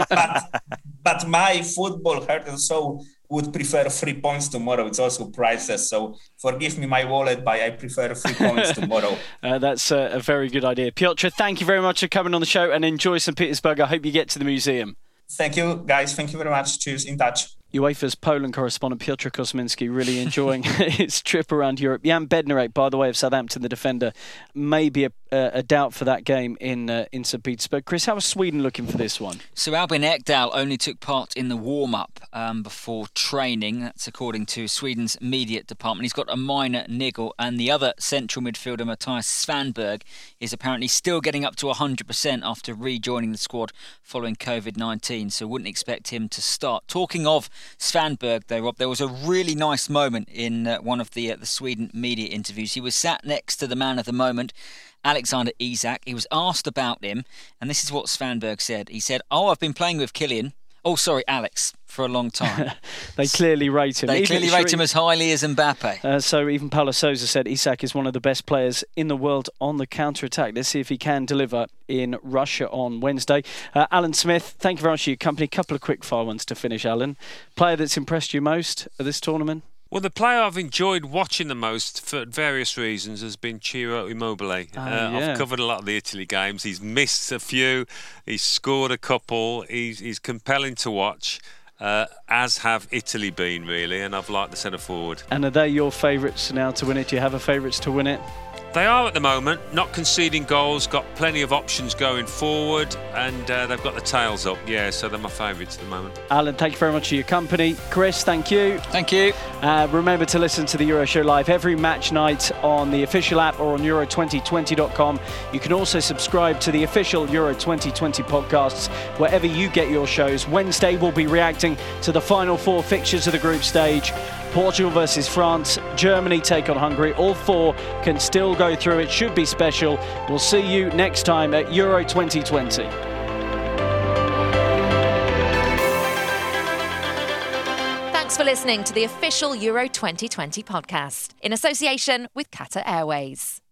But my football heart and soul would prefer 3 points tomorrow. It's also priceless. So forgive me my wallet, but I prefer 3 points tomorrow.
That's a very good idea. Piotr, thank you very much for coming on the show and enjoy St. Petersburg. I hope you get to the museum.
Thank you, guys. Thank you very much. Cheers. In touch.
UEFA's Poland correspondent Piotr Kosminski really enjoying his trip around Europe. Jan Bednarek, by the way, of Southampton, the defender, may be a doubt for that game in St. Petersburg. Chris, how was Sweden looking for this one?
So Albin Ekdal only took part in the warm-up before training. That's according to Sweden's media department. He's got a minor niggle, and the other central midfielder, Mattias Svanberg, is apparently still getting up to 100% after rejoining the squad following COVID-19, so wouldn't expect him to start. Talking of Svanberg, though, Rob, there was a really nice moment in one of the Sweden media interviews. He was sat next to the man of the moment, Alexander Isak. He was asked about him, and this is what Svanberg said. He said, I've been playing with Alex, for a long time.
They clearly rate him.
They clearly rate him as highly as Mbappe.
So even Paulo Sousa said Isak is one of the best players in the world on the counter-attack. Let's see if he can deliver in Russia on Wednesday. Alan Smith, thank you very much for your company. A couple of quick-fire ones to finish, Alan. Player that's impressed you most at this tournament?
Well, the player I've enjoyed watching the most for various reasons has been Ciro Immobile. I've covered a lot of the Italy games. He's missed a few. He's scored a couple. He's compelling to watch, as have Italy been, really, and I've liked the centre forward.
And are they your favourites now to win it? Do you have a favourites to win it?
They are at the moment, not conceding goals, got plenty of options going forward, and they've got the tails up. Yeah, so they're my favourites at the moment.
Alan, thank you very much for your company. Chris, thank you.
Thank you.
Remember to listen to the Euro Show live every match night on the official app or on Euro2020.com. You can also subscribe to the official Euro 2020 podcasts wherever you get your shows. Wednesday, we'll be reacting to the final 4 fixtures of the group stage. Portugal versus France, Germany take on Hungary. All 4 can still go through. It should be special. We'll see you next time at Euro 2020.
Thanks for listening to the official Euro 2020 podcast in association with Qatar Airways.